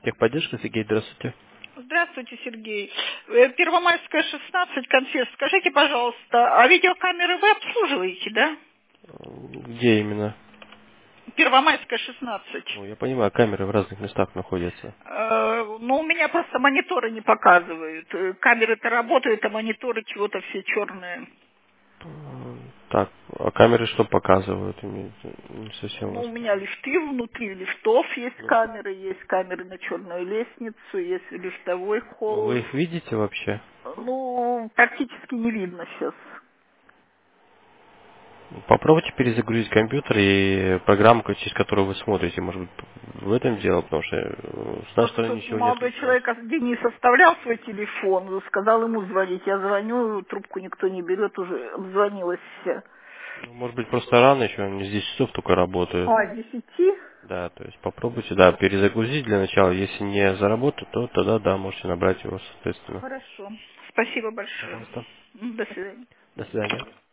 Техподдержка, Сергей, здравствуйте. Здравствуйте, Сергей. Первомайская, 16, консьерж. Скажите, пожалуйста, а видеокамеры вы обслуживаете, да? Где именно? Первомайская, 16. Ну, я понимаю, камеры в разных местах находятся. Ну, у меня просто мониторы не показывают. Камеры-то работают, а мониторы чего-то все черные. Так, а камеры что показывают? Не совсем Ну, вас. у меня лифты, внутри лифтов есть камеры на черную лестницу, есть лифтовой Ну, вы холл. их видите вообще? Ну, практически не видно сейчас. Попробуйте перезагрузить компьютер и программку, через которую вы смотрите. Может быть, в этом дело, потому что с нашей стороны Просто ничего не молодой отключалось. человек Денис оставлял свой телефон, сказал ему звонить. Я звоню, трубку никто не берет, уже обзвонилась вся. Ну, может быть, просто рано еще, они с 10 часов только работают. А, 10? Да, то есть попробуйте, да, перезагрузить для начала. Если не заработает, то тогда, да, можете набрать его, соответственно. Хорошо. Спасибо большое. Пожалуйста. До свидания. До свидания.